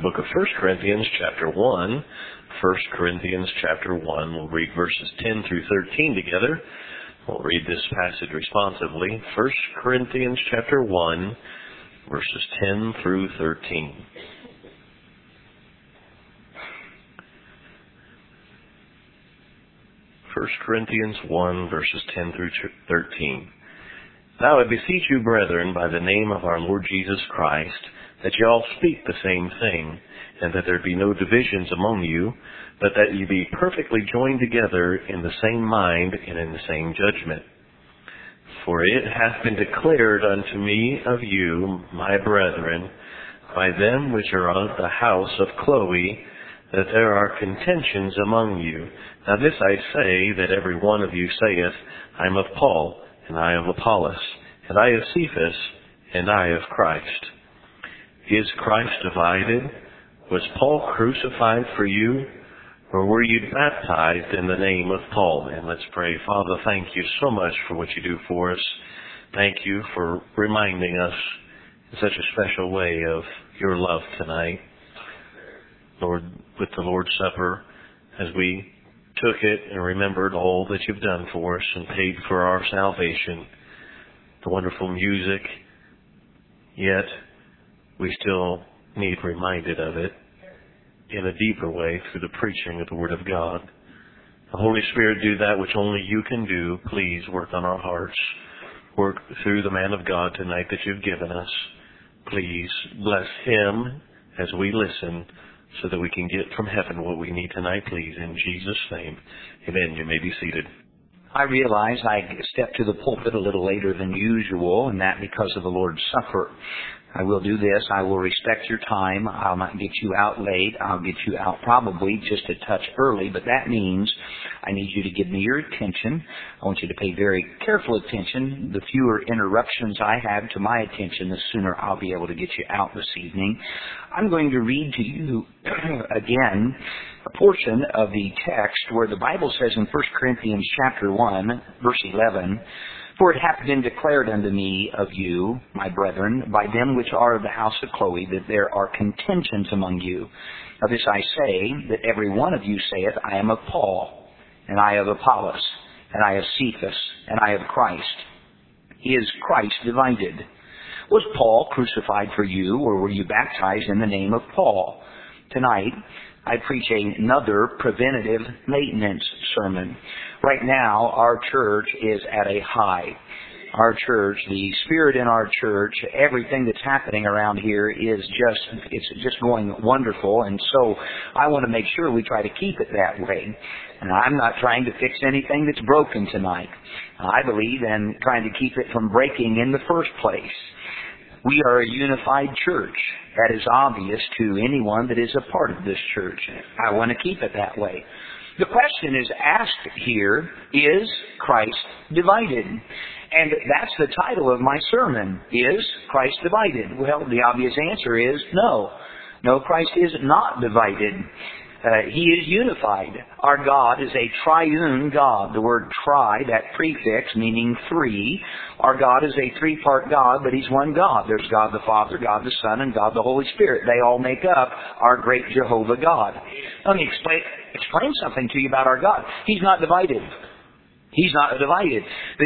book of 1 Corinthians chapter 1. 1 Corinthians chapter 1. We'll read verses 10 through 13 together. We'll read this passage responsively. 1 Corinthians chapter 1, verses 10 through 13. First Corinthians 1, verses 10 through 13. Now I beseech you, brethren, by the name of our Lord Jesus Christ, that ye all speak the same thing, and that there be no divisions among you, but that ye be perfectly joined together in the same mind and in the same judgment. For it hath been declared unto me of you, my brethren, by them which are of the house of Chloe, that there are contentions among you. Now this I say, that every one of you saith, I am of Paul, and I of Apollos, and I of Cephas, and I of Christ. Is Christ divided? Was Paul crucified for you? Or were you baptized in the name of Paul? And let's pray. Father, thank you so much for what you do for us. Thank you for reminding us in such a special way of your love tonight. Lord, with the Lord's Supper, as we took it and remembered all that you've done for us and paid for our salvation, the wonderful music, yet we still need reminded of it in a deeper way through the preaching of the Word of God. The Holy Spirit, do that which only you can do. Please work on our hearts. Work through the man of God tonight that you've given us. Please bless him as we listen so that we can get from heaven what we need tonight, please. In Jesus' name, amen. You may be seated. I realize I stepped to the pulpit a little later than usual, and that because of the Lord's Supper. I will do this. I will respect your time. I'll not get you out late. I'll get you out probably just a touch early, but that means I need you to give me your attention. I want you to pay very careful attention. The fewer interruptions I have to my attention, the sooner I'll be able to get you out this evening. I'm going to read to you again a portion of the text where the Bible says in 1 Corinthians chapter 1, verse 11, For it hath been declared unto me of you, my brethren, by them which are of the house of Chloe, that there are contentions among you. Now this I say, that every one of you saith, I am of Paul, and I of Apollos, and I of Cephas, and I of Christ. Is Christ divided? Was Paul crucified for you, or were you baptized in the name of Paul? Tonight, I preach another preventative maintenance sermon. Right now, our church is at a high. Our church, the spirit in our church, everything that's happening around here is just going wonderful. And so I want to make sure we try to keep it that way. And I'm not trying to fix anything that's broken tonight. I believe in trying to keep it from breaking in the first place. We are a unified church. That is obvious to anyone that is a part of this church. I want to keep it that way. The question is asked here, is Christ divided? And that's the title of my sermon, Is Christ Divided? Well, the obvious answer is no. No, Christ is not divided. He is unified. Our God is a triune God. The word tri, that prefix meaning three. Our God is a three-part God, but He's one God. There's God the Father, God the Son, and God the Holy Spirit. They all make up our great Jehovah God. Let me explain something to you about our God. He's not divided. He's not divided.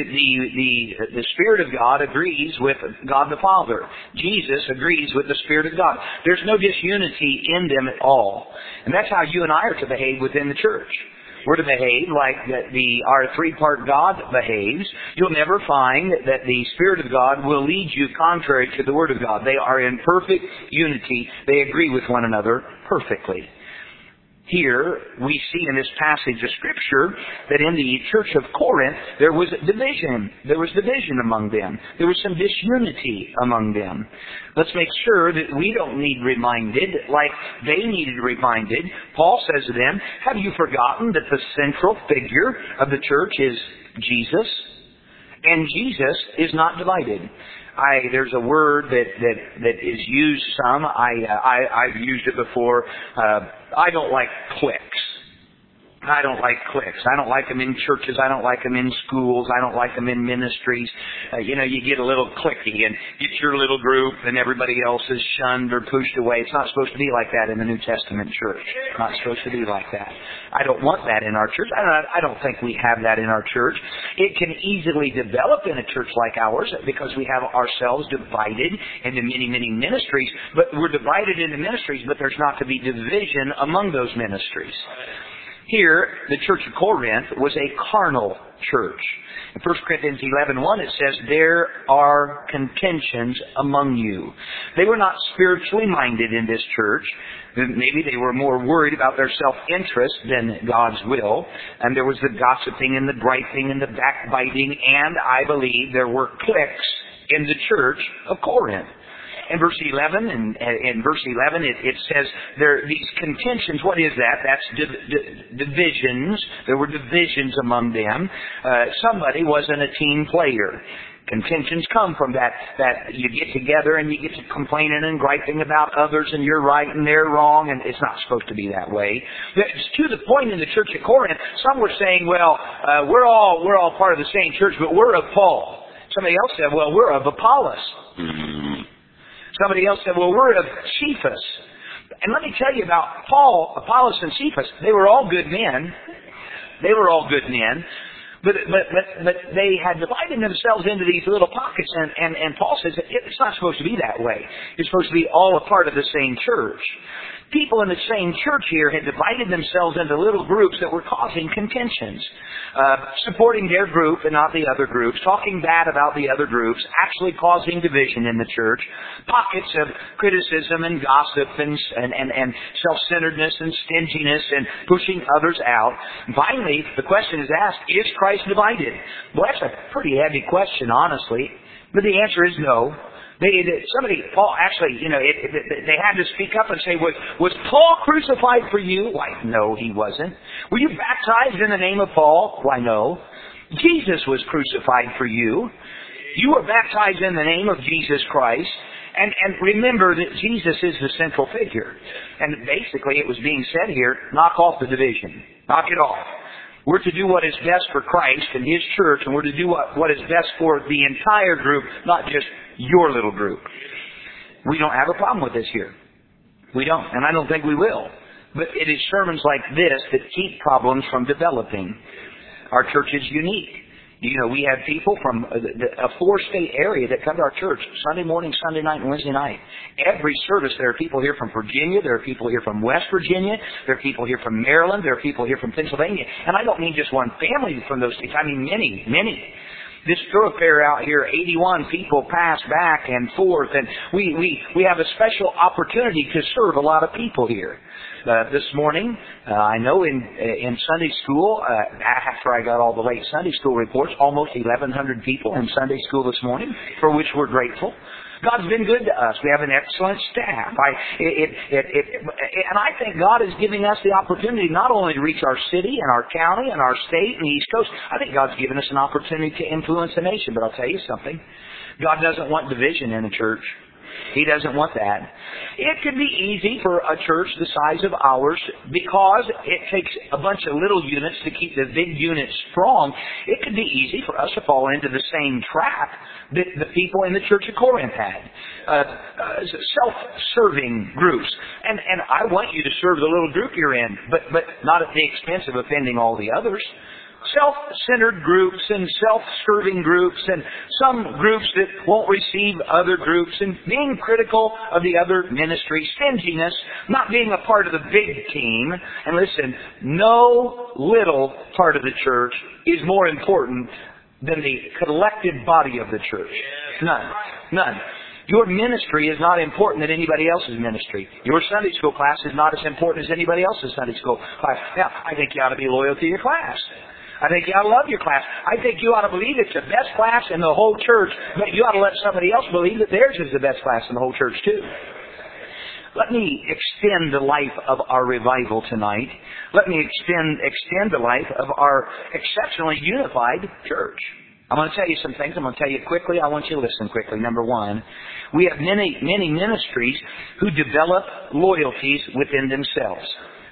The Spirit of God agrees with God the Father. Jesus agrees with the Spirit of God. There's no disunity in them at all. And that's how you and I are to behave within the church. We're to behave like our three-part God behaves. You'll never find that the Spirit of God will lead you contrary to the Word of God. They are in perfect unity. They agree with one another perfectly. Here, we see in this passage of Scripture that in the church of Corinth, there was division. There was division among them. There was some disunity among them. Let's make sure that we don't need reminded like they needed reminded. Paul says to them, have you forgotten that the central figure of the church is Jesus? And Jesus is not divided. There's a word that is used some. I've used it before. I don't like cliques. I don't like cliques. I don't like them in churches. I don't like them in schools. I don't like them in ministries. You get a little cliquey and get your little group and everybody else is shunned or pushed away. It's not supposed to be like that in the New Testament church. It's not supposed to be like that. I don't want that in our church. I don't think we have that in our church. It can easily develop in a church like ours because we have ourselves divided into many, many ministries. But we're divided into ministries, but there's not to be division among those ministries. Here, the church of Corinth was a carnal church. In 1 Corinthians 11:1 it says, there are contentions among you. They were not spiritually minded in this church. Maybe they were more worried about their self-interest than God's will. And there was the gossiping and the griping and the backbiting. And I believe there were cliques in the church of Corinth. In verse 11, it says these contentions. What is that? That's divisions. There were divisions among them. Somebody wasn't a team player. Contentions come from that you get together and you get to complaining and griping about others and you're right and they're wrong, and it's not supposed to be that way. It's to the point in the church of Corinth, some were saying, well, we're all part of the same church, but we're of Paul. Somebody else said, well, we're of Apollos. Somebody else said, well, we're of Cephas. And let me tell you about Paul, Apollos, and Cephas. They were all good men. They were all good men. But they had divided themselves into these little pockets. And Paul says it's not supposed to be that way. It's supposed to be all a part of the same church. People in the same church here had divided themselves into little groups that were causing contentions. Supporting their group and not the other groups. Talking bad about the other groups. Actually causing division in the church. Pockets of criticism and gossip and self-centeredness and stinginess and pushing others out. And finally, the question is asked, is Christ divided? Well, that's a pretty heavy question, honestly. But the answer is no. Paul actually, they had to speak up and say, was Paul crucified for you? Why, no, he wasn't. Were you baptized in the name of Paul? Why, no. Jesus was crucified for you. You were baptized in the name of Jesus Christ. And remember that Jesus is the central figure. And basically it was being said here, knock off the division. Knock it off. We're to do what is best for Christ and His church, and we're to do what is best for the entire group, not just your little group. We don't have a problem with this here. We don't, and I don't think we will. But it is sermons like this that keep problems from developing. Our church is unique. We have people from a 4-state area that come to our church Sunday morning, Sunday night, and Wednesday night. Every service, there are people here from Virginia. There are people here from West Virginia. There are people here from Maryland. There are people here from Pennsylvania. And I don't mean just one family from those states. I mean many, many. This thoroughfare out here, 81 people pass back and forth, and we have a special opportunity to serve a lot of people here. This morning, I know in Sunday school, after I got all the late Sunday school reports, almost 1,100 people in Sunday school this morning, for which we're grateful. God's been good to us. We have an excellent staff. And I think God is giving us the opportunity not only to reach our city and our county and our state and the East Coast. I think God's given us an opportunity to influence the nation. But I'll tell you something. God doesn't want division in the church. He doesn't want that. It can be easy for a church the size of ours because it takes a bunch of little units to keep the big units strong. It could be easy for us to fall into the same trap that the people in the church of Corinth had. Self-serving groups. And I want you to serve the little group you're in, but not at the expense of offending all the others. Self-centered groups and self-serving groups and some groups that won't receive other groups and being critical of the other ministry, stinginess, not being a part of the big team. And listen, no little part of the church is more important than the collective body of the church. None. Your ministry is not important than anybody else's ministry. Your Sunday school class is not as important as anybody else's Sunday school class. Now, I think you ought to be loyal to your class. I think you ought to love your class. I think you ought to believe it's the best class in the whole church, but you ought to let somebody else believe that theirs is the best class in the whole church too. Let me extend the life of our revival tonight. Let me extend the life of our exceptionally unified church. I'm going to tell you some things. I'm going to tell you quickly. I want you to listen quickly. Number one, we have many ministries who develop loyalties within themselves.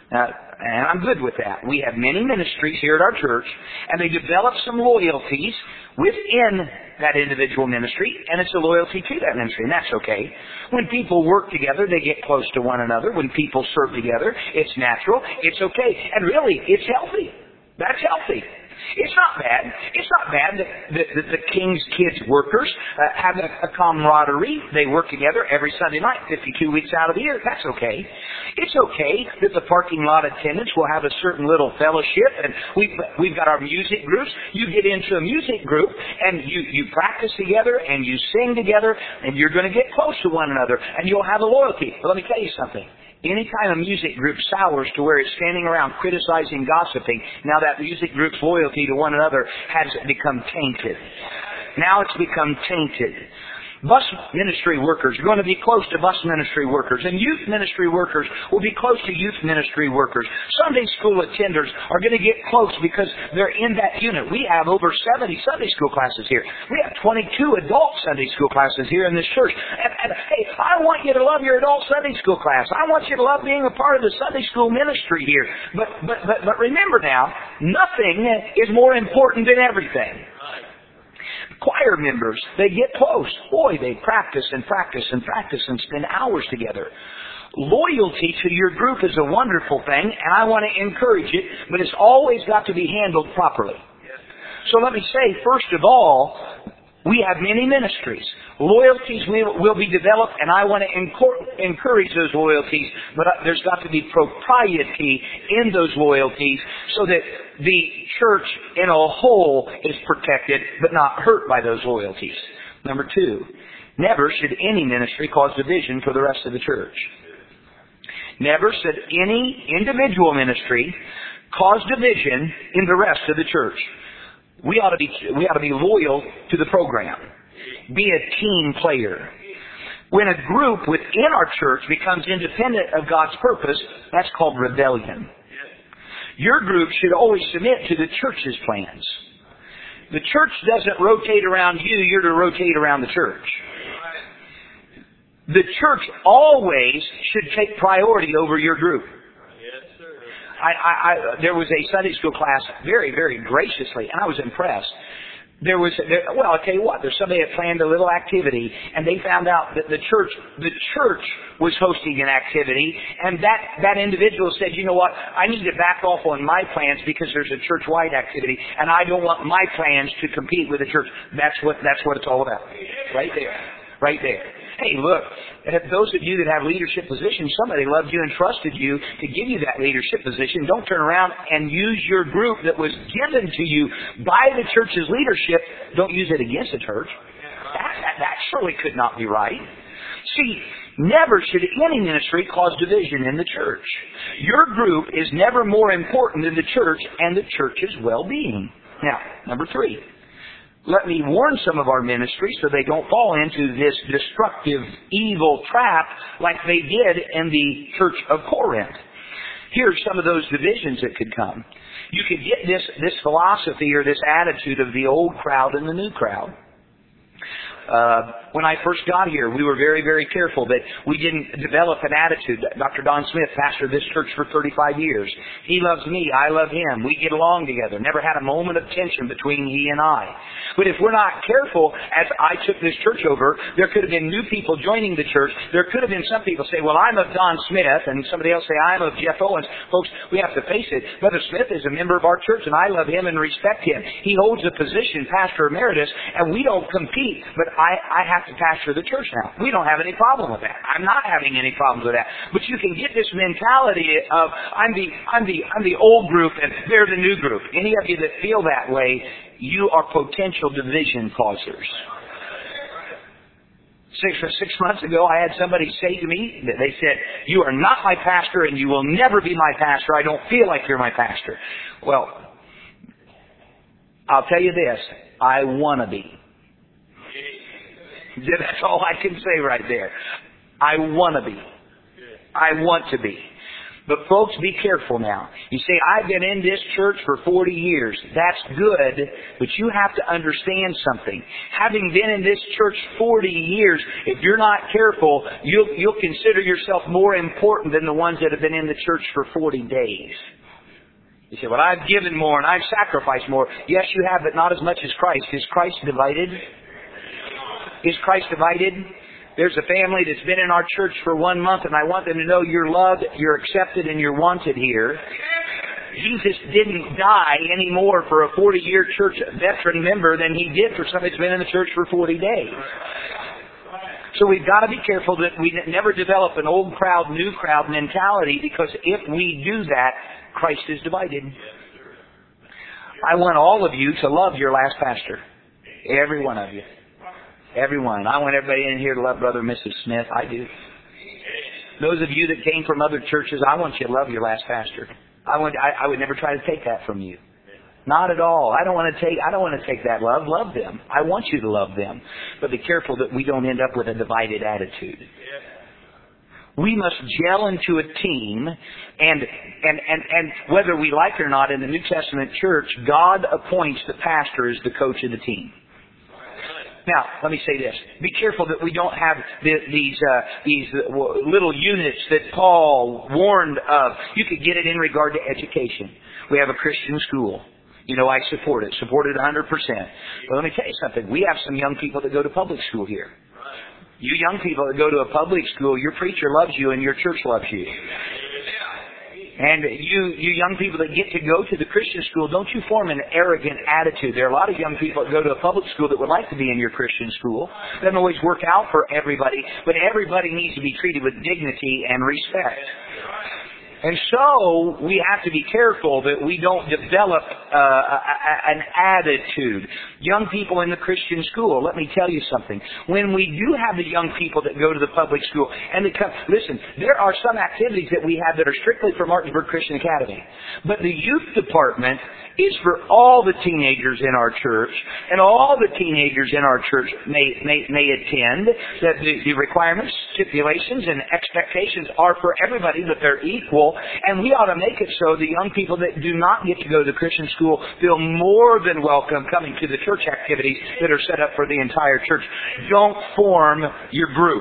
And I'm good with that. We have many ministries here at our church, and they develop some loyalties within that individual ministry, and it's a loyalty to that ministry, and that's okay. When people work together, they get close to one another. When people serve together, it's natural, it's okay, and really, it's healthy. That's healthy. It's not bad. It's not bad that the King's Kids workers have a camaraderie. They work together every Sunday night, 52 weeks out of the year. That's okay. It's okay that the parking lot attendants will have a certain little fellowship, and we've got our music groups. You get into a music group, and you practice together, and you sing together, and you're going to get close to one another, and you'll have a loyalty. But let me tell you something. Any time a music group sours to where it's standing around criticizing, gossiping, now that music group's loyalty to one another has become tainted. Now it's become tainted. Bus ministry workers are going to be close to bus ministry workers, and youth ministry workers will be close to youth ministry workers. Sunday school attenders are going to get close because they're in that unit. We have over 70 Sunday school classes here. We have 22 adult Sunday school classes here in this church. And hey, I want you to love your adult Sunday school class. I want you to love being a part of the Sunday school ministry here. But remember now, nothing is more important than everything. Choir members, they get close. Boy, they practice and practice and practice and spend hours together. Loyalty to your group is a wonderful thing, and I want to encourage it, but it's always got to be handled properly. So let me say, first of all, we have many ministries. Loyalties will be developed, and I want to encourage those loyalties, but there's got to be propriety in those loyalties so that the church in a whole is protected but not hurt by those loyalties. Number 2, never should any ministry cause division for the rest of the church. Never should any individual ministry cause division in the rest of the church. We ought to be loyal to the program. Be a team player. When a group within our church becomes independent of God's purpose, that's called rebellion. Your group should always submit to the church's plans. The church doesn't rotate around you, you're to rotate around the church. The church always should take priority over your group. There was a Sunday school class very, very graciously, and I was impressed. I'll tell you what, there's somebody that planned a little activity, and they found out that the church was hosting an activity, and that individual said, you know what, I need to back off on my plans because there's a church-wide activity, and I don't want my plans to compete with the church. That's what it's all about. Right there. Right there. Hey, look, those of you that have leadership positions, somebody loved you and trusted you to give you that leadership position. Don't turn around and use your group that was given to you by the church's leadership. Don't use it against the church. That surely could not be right. See, never should any ministry cause division in the church. Your group is never more important than the church and the church's well-being. Now, number 3. Let me warn some of our ministries so they don't fall into this destructive, evil trap like they did in the church of Corinth. Here's some of those divisions that could come. You could get this philosophy or this attitude of the old crowd and the new crowd. When I first got here, we were very, very careful that we didn't develop an attitude. Dr. Don Smith pastored this church for 35 years. He loves me. I love him. We get along together. Never had a moment of tension between he and I. But if we're not careful, as I took this church over, there could have been new people joining the church. There could have been some people say, well, I'm of Don Smith, and somebody else say, I'm of Jeff Owens. Folks, we have to face it. Brother Smith is a member of our church, and I love him and respect him. He holds a position, pastor emeritus, and we don't compete. But I have to pastor the church now. We don't have any problem with that. I'm not having any problems with that. But you can get this mentality of I'm the old group and they're the new group. Any of you that feel that way, you are potential division causers. 6 months ago, I had somebody say to me, they said, you are not my pastor and you will never be my pastor. I don't feel like you're my pastor. Well, I'll tell you this, I want to be. That's all I can say right there. I want to be. I want to be. But folks, be careful now. You say, I've been in this church for 40 years. That's good, but you have to understand something. Having been in this church 40 years, if you're not careful, you'll consider yourself more important than the ones that have been in the church for 40 days. You say, well, I've given more and I've sacrificed more. Yes, you have, but not as much as Christ. Is Christ divided? Is Christ divided? There's a family that's been in our church for 1 month, and I want them to know you're loved, you're accepted, and you're wanted here. Jesus didn't die any more for a 40-year church veteran member than He did for somebody that's been in the church for 40 days. So we've got to be careful that we never develop an old crowd, new crowd mentality, because if we do that, Christ is divided. I want all of you to love your last pastor. Every one of you. Everyone. I want everybody in here to love Brother and Mrs. Smith. I do. Those of you that came from other churches, I want you to love your last pastor. I would never try to take that from you. Not at all. I don't want to take that love. Love them. I want you to love them. But be careful that we don't end up with a divided attitude. We must gel into a team, and whether we like it or not, in the New Testament church, God appoints the pastor as the coach of the team. Now, let me say this. Be careful that we don't have these little units that Paul warned of. You could get it in regard to education. We have a Christian school. You know, I support it. Support it 100%. But let me tell you something. We have some young people that go to public school here. You young people that go to a public school, your preacher loves you and your church loves you. And you young people that get to go to the Christian school, don't you form an arrogant attitude. There are a lot of young people that go to a public school that would like to be in your Christian school. It doesn't always work out for everybody, but everybody needs to be treated with dignity and respect. And so we have to be careful that we don't develop an attitude. Young people in the Christian school, let me tell you something. When we do have the young people that go to the public school, and they come, listen, there are some activities that we have that are strictly for Martinsburg Christian Academy. But the youth department is for all the teenagers in our church, and all the teenagers in our church may attend. That the requirements, stipulations, and expectations are for everybody, that they're equal. And we ought to make it so the young people that do not get to go to the Christian school feel more than welcome coming to the church activities that are set up for the entire church. Don't form your group.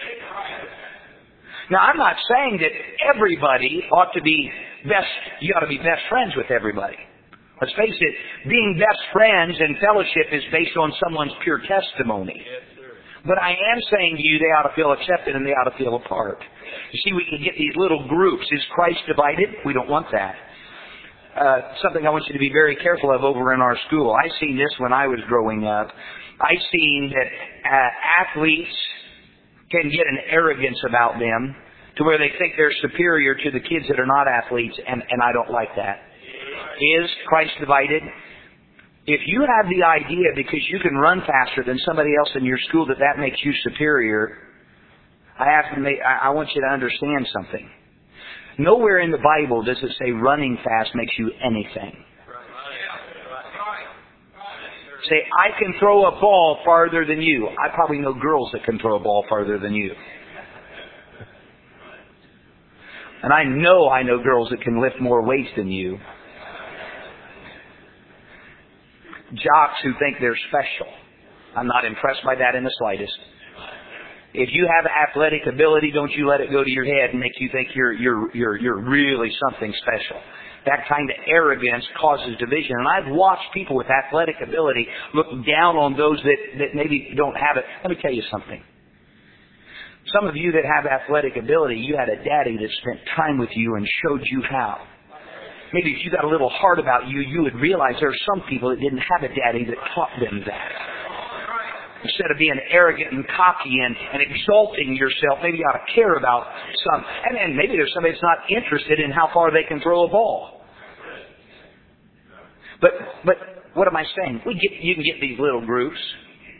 Now, I'm not saying that everybody ought to be you ought to be best friends with everybody. Let's face it, being best friends and fellowship is based on someone's pure testimony. But I am saying to you, they ought to feel accepted and they ought to feel a part. You see, we can get these little groups. Is Christ divided? We don't want that. Something I want you to be very careful of over in our school. I seen this when I was growing up. I seen that athletes can get an arrogance about them to where they think they're superior to the kids that are not athletes, and I don't like that. Is Christ divided? If you have the idea because you can run faster than somebody else in your school that makes you superior, I want you to understand something. Nowhere in the Bible does it say running fast makes you anything. Say, I can throw a ball farther than you. I probably know girls that can throw a ball farther than you. And I know girls that can lift more weights than you. Jocks who think they're special. I'm not impressed by that in the slightest. If you have athletic ability, don't you let it go to your head and make you think you're really something special. That kind of arrogance causes division. And I've watched people with athletic ability look down on those that maybe don't have it. Let me tell you something. Some of you that have athletic ability, you had a daddy that spent time with you and showed you how. Maybe if you got a little heart about you, you would realize there are some people that didn't have a daddy that taught them that. Instead of being arrogant and cocky and exalting yourself, maybe you ought to care about some. And then maybe there's somebody that's not interested in how far they can throw a ball. But what am I saying? You can get these little groups.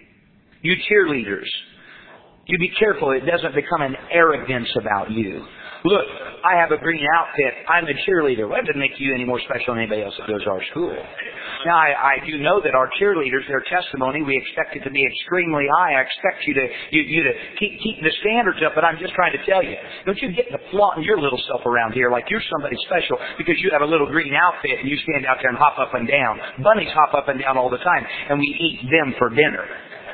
You cheerleaders. You be careful it doesn't become an arrogance about you. Look, I have a green outfit. I'm a cheerleader. Well, that doesn't make you any more special than anybody else that goes to our school. Now, I do know that our cheerleaders, their testimony, we expect it to be extremely high. I expect you to keep the standards up, but I'm just trying to tell you, don't you get to flaunting your little self around here like you're somebody special because you have a little green outfit and you stand out there and hop up and down. Bunnies hop up and down all the time, and we eat them for dinner.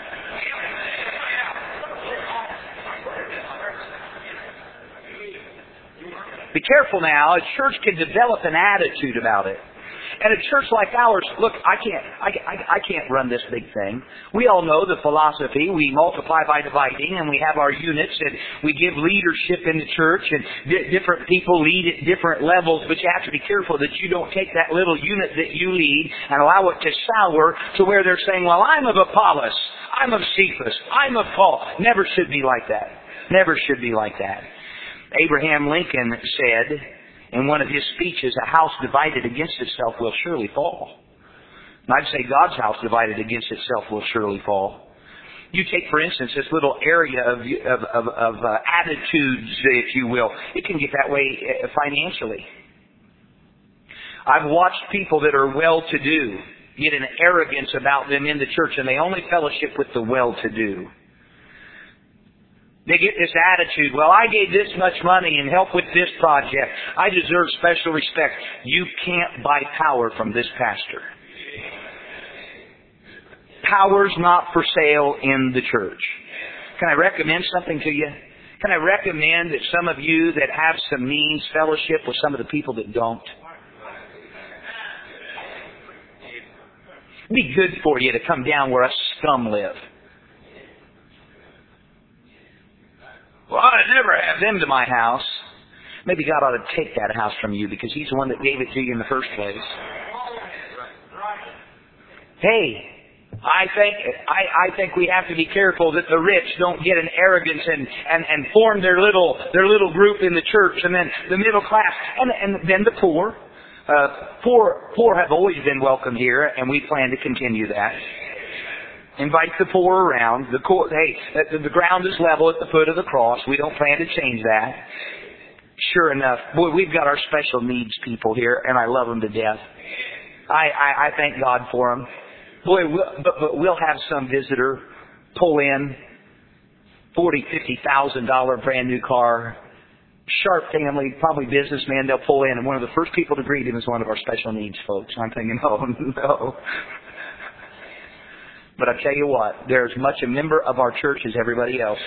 Be careful now. A church can develop an attitude about it. And a church like ours, look, I can't run this big thing. We all know the philosophy. We multiply by dividing, and we have our units, and we give leadership in the church, and different people lead at different levels, but you have to be careful that you don't take that little unit that you lead and allow it to sour to where they're saying, well, I'm of Apollos, I'm of Cephas, I'm of Paul. Never should be like that. Never should be like that. Abraham Lincoln said in one of his speeches, a house divided against itself will surely fall. And I'd say God's house divided against itself will surely fall. You take, for instance, this little area of attitudes, if you will. It can get that way financially. I've watched people that are well-to-do get an arrogance about them in the church, and they only fellowship with the well-to-do. They get this attitude, well, I gave this much money and help with this project. I deserve special respect. You can't buy power from this pastor. Power's not for sale in the church. Can I recommend something to you? Can I recommend that some of you that have some means fellowship with some of the people that don't? It'd be good for you to come down where us scum live. Well, I'd never have them to my house. Maybe God ought to take that house from you because He's the one that gave it to you in the first place. Hey, I think we have to be careful that the rich don't get an arrogance and form their little group in the church, and then the middle class, and then the poor. Poor have always been welcome here, and we plan to continue that. Invite the poor around. The ground is level at the foot of the cross. We don't plan to change that. Sure enough, boy, we've got our special needs people here, and I love them to death. I thank God for them. Boy, we'll have some visitor pull in $40,000-$50,000 brand new car. Sharp family, probably businessman. They'll pull in, and one of the first people to greet him is one of our special needs folks. I'm thinking, oh no. But I tell you what, they're as much a member of our church as everybody else.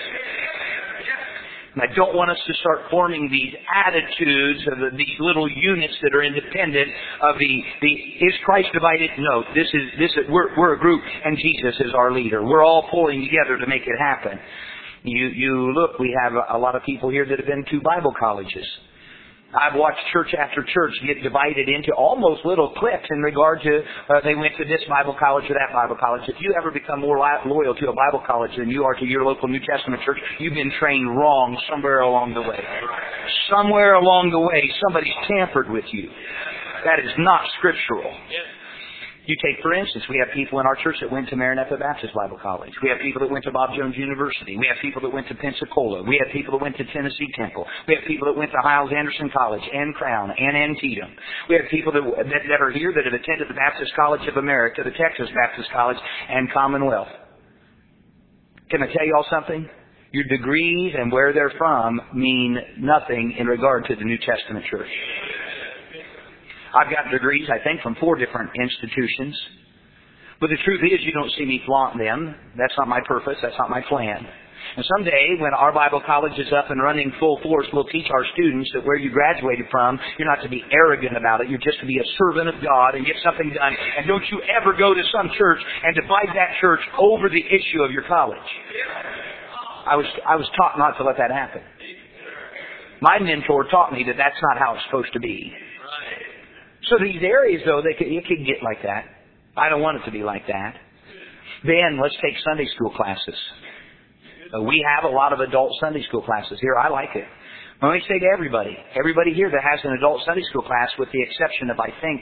And I don't want us to start forming these attitudes of these little units that are independent of is Christ divided? No, we're a group, and Jesus is our leader. We're all pulling together to make it happen. You look, we have a lot of people here that have been to Bible colleges. I've watched church after church get divided into almost little cliques in regard to they went to this Bible college or that Bible college. If you ever become more loyal to a Bible college than you are to your local New Testament church, you've been trained wrong somewhere along the way. Somewhere along the way, somebody's tampered with you. That is not scriptural. You take, for instance, we have people in our church that went to Maranatha Baptist Bible College. We have people that went to Bob Jones University. We have people that went to Pensacola. We have people that went to Tennessee Temple. We have people that went to Hiles Anderson College and Crown and Antietam. We have people that are here that have attended the Baptist College of America, the Texas Baptist College, and Commonwealth. Can I tell you all something? Your degrees and where they're from mean nothing in regard to the New Testament church. I've got degrees, I think, from 4 different institutions. But the truth is, you don't see me flaunt them. That's not my purpose. That's not my plan. And someday, when our Bible college is up and running full force, we'll teach our students that where you graduated from, you're not to be arrogant about it. You're just to be a servant of God and get something done. And don't you ever go to some church and divide that church over the issue of your college. I was taught not to let that happen. My mentor taught me that that's not how it's supposed to be. So these areas, though, it can get like that. I don't want it to be like that. Then let's take Sunday school classes. We have a lot of adult Sunday school classes here. I like it. Let me say to everybody here that has an adult Sunday school class, with the exception of, I think,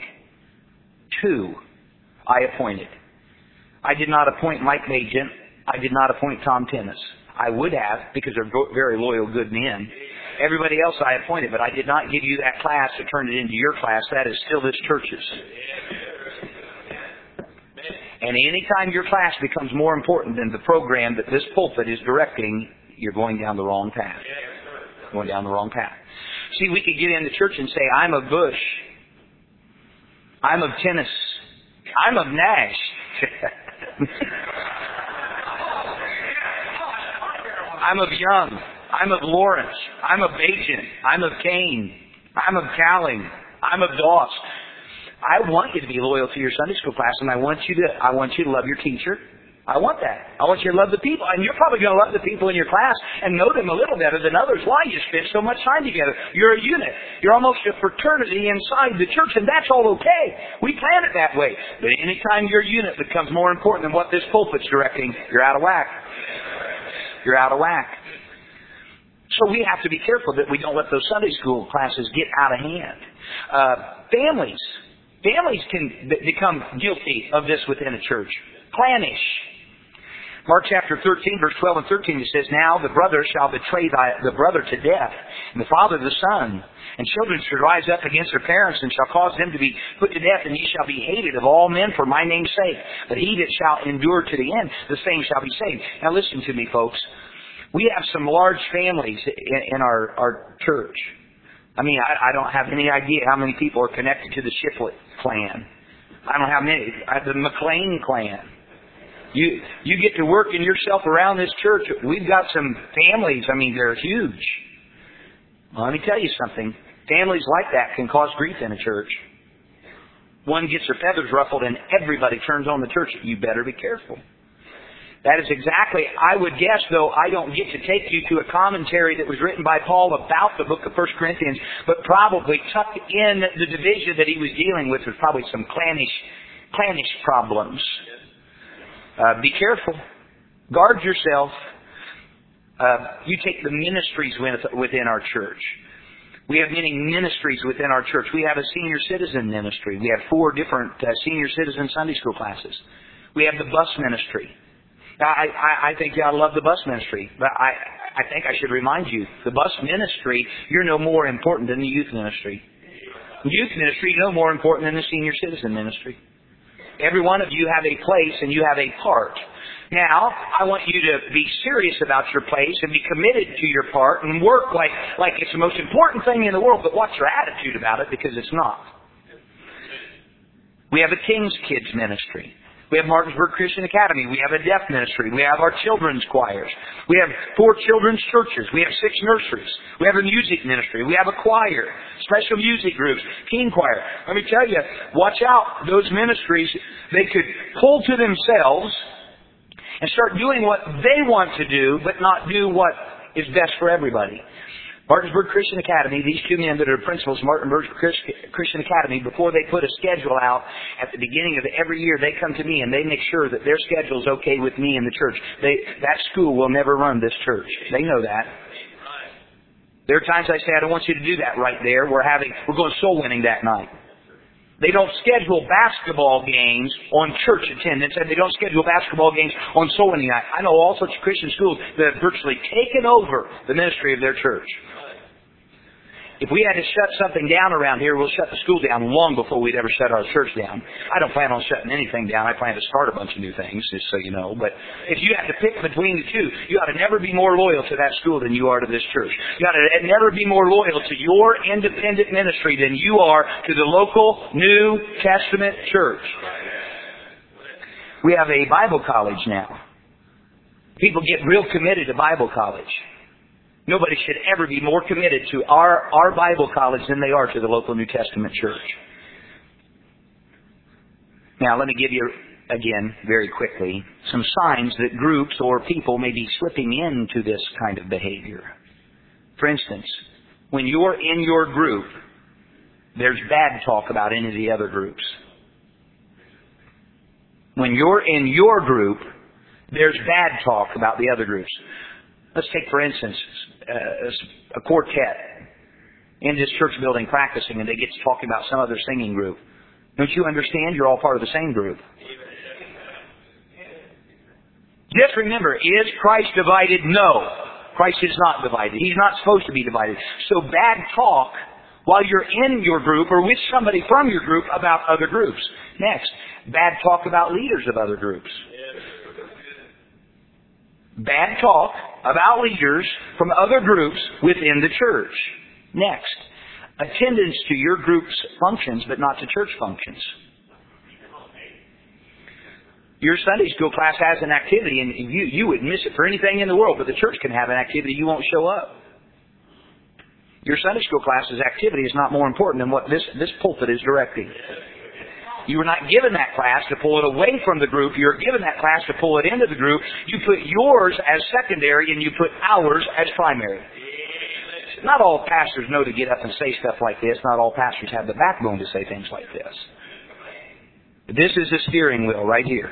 2, I appointed. I did not appoint Mike Magent. I did not appoint Tom Tennis. I would have, because they're very loyal, good men. Everybody else I appointed, but I did not give you that class to turn it into your class. That is still this church's. And anytime your class becomes more important than the program that this pulpit is directing, you're going down the wrong path. Going down the wrong path. See, we could get into church and say, I'm of Bush. I'm of Tennis. I'm of Nash. I'm of Young. I'm of Lawrence. I'm of Bajan. I'm of Kane. I'm of Cowling. I'm of Doss. I want you to be loyal to your Sunday school class, and I want you to love your teacher. I want that. I want you to love the people. And you're probably going to love the people in your class and know them a little better than others. Why? You spend so much time together. You're a unit. You're almost a fraternity inside the church, and that's all okay. We plan it that way. But anytime your unit becomes more important than what this pulpit's directing, you're out of whack. You're out of whack. So we have to be careful that we don't let those Sunday school classes get out of hand. Families can become guilty of this within a church. Clannish. Mark chapter 13, verse 12 and 13, it says, Now the brother shall betray the brother to death, and the father the son. And children shall rise up against their parents, and shall cause them to be put to death, and ye shall be hated of all men for my name's sake. But he that shall endure to the end, the same shall be saved. Now listen to me, folks. We have some large families in our church. I mean, I don't have any idea how many people are connected to the Shipley clan. I don't have many. The McLean clan. You get to working yourself around this church. We've got some families. I mean, they're huge. Well, let me tell you something. Families like that can cause grief in a church. One gets their feathers ruffled and everybody turns on the church. You better be careful. That is exactly, I would guess, though, I don't get to take you to a commentary that was written by Paul about the book of 1 Corinthians, but probably tucked in the division that he was dealing with was probably some clannish problems. Be careful. Guard yourself. You take the ministries within our church. We have many ministries within our church. We have a senior citizen ministry. We have 4 different senior citizen Sunday school classes. We have the bus ministry. I think you ought to love the bus ministry. But I think I should remind you, the bus ministry, you're no more important than the youth ministry. Youth ministry, you're no more important than the senior citizen ministry. Every one of you have a place and you have a part. Now, I want you to be serious about your place and be committed to your part and work like it's the most important thing in the world, but what's your attitude about it? Because it's not. We have a King's Kids ministry. We have Martinsburg Christian Academy. We have a deaf ministry. We have our children's choirs. We have 4 children's churches. We have 6 nurseries. We have a music ministry. We have a choir, special music groups, teen choir. Let me tell you, watch out. Those ministries, they could pull to themselves and start doing what they want to do, but not do what is best for everybody. Martinsburg Christian Academy, these 2 men that are principals of Martinsburg Christian Academy, before they put a schedule out at the beginning of every year, they come to me and they make sure that their schedule is okay with me and the church. That school will never run this church. They know that. There are times I say, I don't want you to do that right there. We're going soul winning that night. They don't schedule basketball games on church attendance, and they don't schedule basketball games on soul winning night. I know all sorts of Christian schools that have virtually taken over the ministry of their church. If we had to shut something down around here, we'll shut the school down long before we'd ever shut our church down. I don't plan on shutting anything down. I plan to start a bunch of new things, just so you know. But if you have to pick between the two, you ought to never be more loyal to that school than you are to this church. You ought to never be more loyal to your independent ministry than you are to the local New Testament church. We have a Bible college now. People get real committed to Bible college. Nobody should ever be more committed to our Bible college than they are to the local New Testament church. Now, let me give you, again, very quickly, some signs that groups or people may be slipping into this kind of behavior. For instance, when you're in your group, there's bad talk about any of the other groups. When you're in your group, there's bad talk about the other groups. Let's take, for instance, a quartet in this church building practicing, and they get to talking about some other singing group. Don't you understand? You're all part of the same group. Just remember, is Christ divided? No. Christ is not divided. He's not supposed to be divided. So bad talk while you're in your group or with somebody from your group about other groups. Next, bad talk about leaders of other groups. Bad talk about leaders from other groups within the church. Next, attendance to your group's functions but not to church functions. Your Sunday school class has an activity and you would miss it for anything in the world, but the church can have an activity, you won't show up. Your Sunday school class's activity is not more important than what this pulpit is directing. You were not given that class to pull it away from the group. You were given that class to pull it into the group. You put yours as secondary and you put ours as primary. Not all pastors know to get up and say stuff like this. Not all pastors have the backbone to say things like this. This is the steering wheel right here.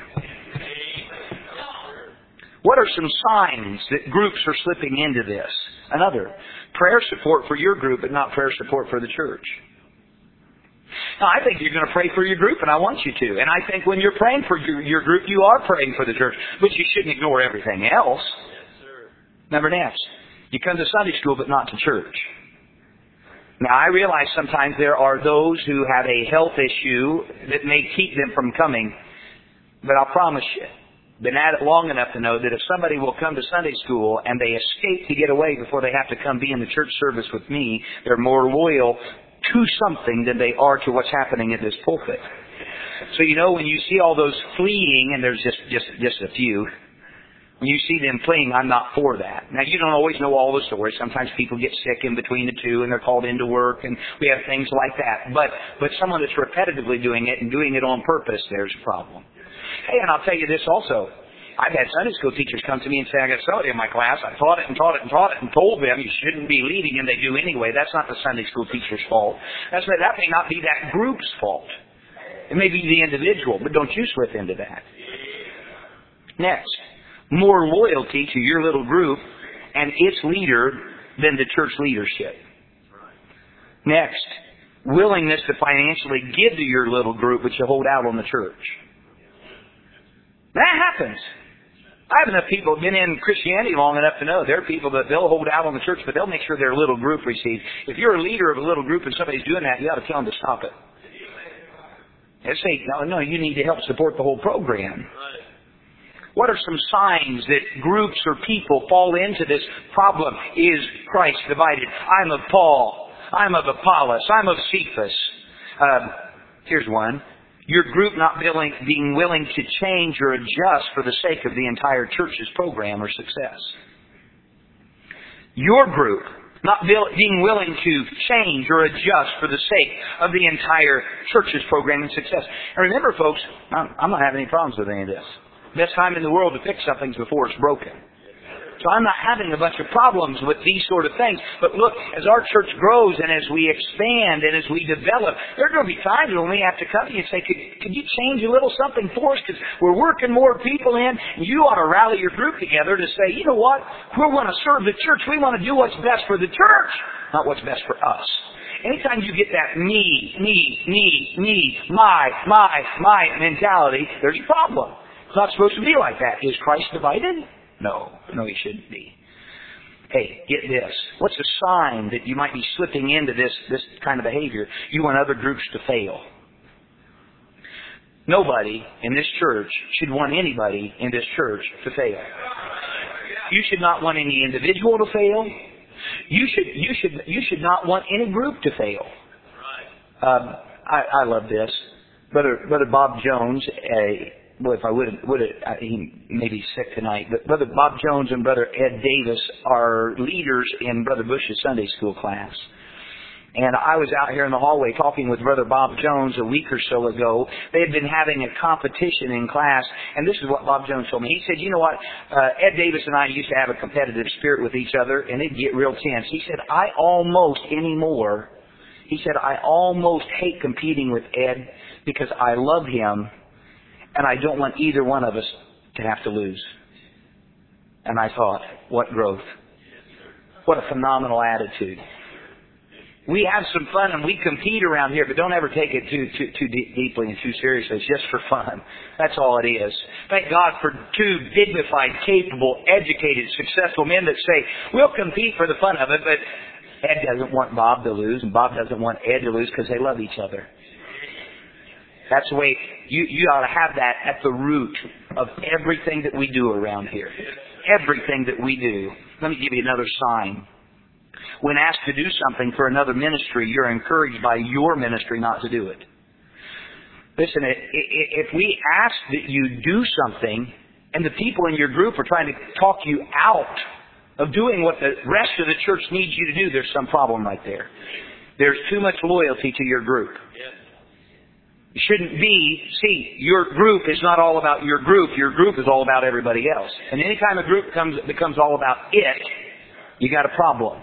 What are some signs that groups are slipping into this? Another, prayer support for your group but not prayer support for the church. Now, I think you're going to pray for your group, and I want you to. And I think when you're praying for your group, you are praying for the church. But you shouldn't ignore everything else. Number next, you come to Sunday school, but not to church. Now, I realize sometimes there are those who have a health issue that may keep them from coming. But I'll promise you, been at it long enough to know that if somebody will come to Sunday school and they escape to get away before they have to come be in the church service with me, they're more loyal to something than they are to what's happening at this pulpit. So when you see all those fleeing, and there's just a few, when you see them fleeing, I'm not for that. Now, you don't always know all the stories. Sometimes people get sick in between the two and they're called into work, and we have things like that. But someone that's repetitively doing it and doing it on purpose, there's a problem. Hey, and I'll tell you this also. I've had Sunday school teachers come to me and say, I got somebody in my class. I taught it and told them you shouldn't be leading, and they do anyway. That's not the Sunday school teacher's fault. That may not be that group's fault. It may be the individual, but don't you slip into that. Next, more loyalty to your little group and its leader than the church leadership. Next, willingness to financially give to your little group, but you hold out on the church. That happens. I have enough people who've been in Christianity long enough to know there are people that they'll hold out on the church, but they'll make sure their little group receives. If you're a leader of a little group and somebody's doing that, you ought to tell them to stop it. They say, no, you need to help support the whole program. What are some signs that groups or people fall into this problem? Is Christ divided? I'm of Paul. I'm of Apollos. I'm of Cephas. Here's one. Your group not being willing to change or adjust for the sake of the entire church's program or success. Your group not being willing to change or adjust for the sake of the entire church's program and success. And remember, folks, I'm not having any problems with any of this. Best time in the world to fix something's before it's broken. So I'm not having a bunch of problems with these sort of things. But look, as our church grows and as we expand and as we develop, there are going to be times when we have to come to you and say, could you change a little something for us? Because we're working more people in. And you ought to rally your group together to say, you know what? We want to serve the church. We want to do what's best for the church, not what's best for us. Anytime you get that me, my mentality, there's a problem. It's not supposed to be like that. Is Christ divided? No, he shouldn't be. Hey, get this. What's a sign that you might be slipping into this kind of behavior? You want other groups to fail. Nobody in this church should want anybody in this church to fail. You should not want any individual to fail. You should not want any group to fail. I love this. Brother Bob Jones, if I would, he may be sick tonight, but Brother Bob Jones and Brother Ed Davis are leaders in Brother Bush's Sunday school class. And I was out here in the hallway talking with Brother Bob Jones a week or so ago. They had been having a competition in class, and this is what Bob Jones told me. He said, you know what, Ed Davis and I used to have a competitive spirit with each other, and it'd get real tense. He said, I almost hate competing with Ed because I love him, and I don't want either one of us to have to lose. And I thought, what growth. What a phenomenal attitude. We have some fun and we compete around here, but don't ever take it too deeply and too seriously. It's just for fun. That's all it is. Thank God for two dignified, capable, educated, successful men that say, we'll compete for the fun of it, but Ed doesn't want Bob to lose, and Bob doesn't want Ed to lose because they love each other. That's the way you ought to have that at the root of everything that we do around here. Everything that we do. Let me give you another sign. When asked to do something for another ministry, you're encouraged by your ministry not to do it. Listen, if we ask that you do something and the people in your group are trying to talk you out of doing what the rest of the church needs you to do, there's some problem right there. There's too much loyalty to your group. It shouldn't be, your group is not all about your group. Your group is all about everybody else. And anytime a group becomes all about it, you got a problem.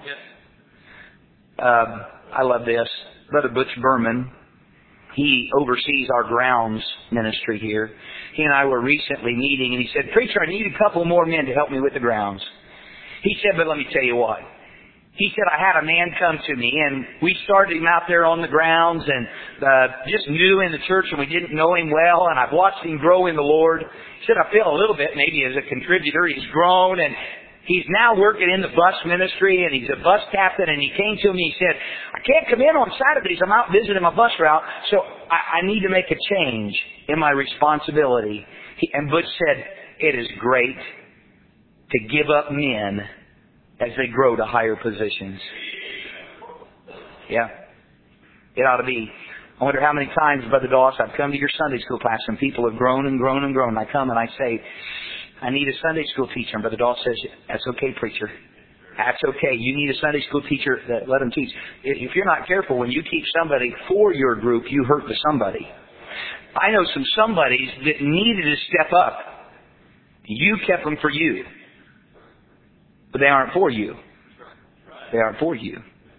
I love this. Brother Butch Berman, he oversees our grounds ministry here. He and I were recently meeting, and he said, "Preacher, I need a couple more men to help me with the grounds." He said, "But let me tell you what." He said, "I had a man come to me, and we started him out there on the grounds, and just new in the church, and we didn't know him well, and I've watched him grow in the Lord." He said, "I feel a little bit maybe as a contributor. He's grown, and he's now working in the bus ministry, and he's a bus captain." And he came to me, he said, "I can't come in on Saturdays. I'm out visiting my bus route, so I need to make a change in my responsibility." And Butch said, "It is great to give up men as they grow to higher positions." Yeah. It ought to be. I wonder how many times, Brother Doss, I've come to your Sunday school class and people have grown and grown and grown. I come and I say, "I need a Sunday school teacher." And Brother Doss says, "That's okay, preacher. That's okay. You need a Sunday school teacher. Let them teach." If you're not careful, when you teach somebody for your group, you hurt the somebody. I know some somebodies that needed to step up. You kept them for you. But they aren't for you. They aren't for you.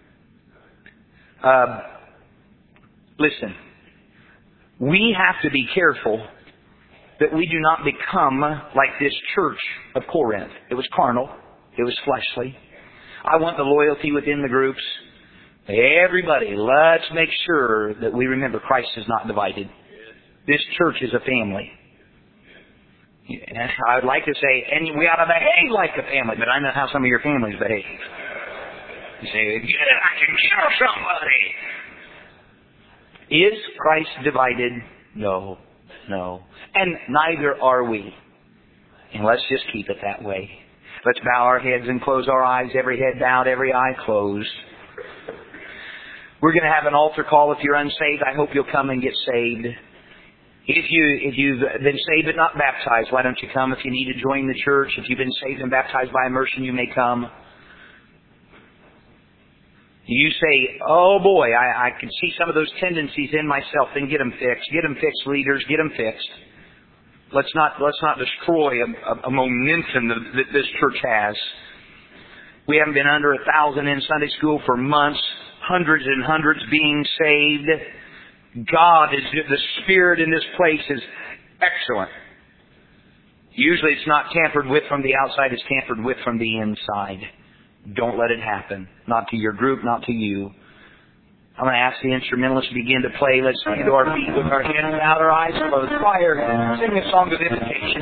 Listen, we have to be careful that we do not become like this church of Corinth. It was carnal. It was fleshly. I want the loyalty within the groups. Everybody, let's make sure that we remember Christ is not divided. This church is a family. And I would like to say, and we ought to behave like a family, but I know how some of your families behave. You say, "I can kill somebody." Is Christ divided? No. And neither are we. And let's just keep it that way. Let's bow our heads and close our eyes, every head bowed, every eye closed. We're going to have an altar call. If you're unsaved, I hope you'll come and get saved. If you've been saved but not baptized, why don't you come? If you need to join the church, if you've been saved and baptized by immersion, you may come. You say, "Oh boy, I can see some of those tendencies in myself." Then get them fixed. Get them fixed, leaders. Get them fixed. Let's not destroy a momentum that this church has. We haven't been under 1,000 in Sunday school for months. Hundreds and hundreds being saved. God is, the Spirit in this place is excellent. Usually it's not tampered with from the outside, it's tampered with from the inside. Don't let it happen. Not to your group, not to you. I'm going to ask the instrumentalists to begin to play. Let's stand to our feet with our hands out, our eyes closed. Choir, sing a song of invitation.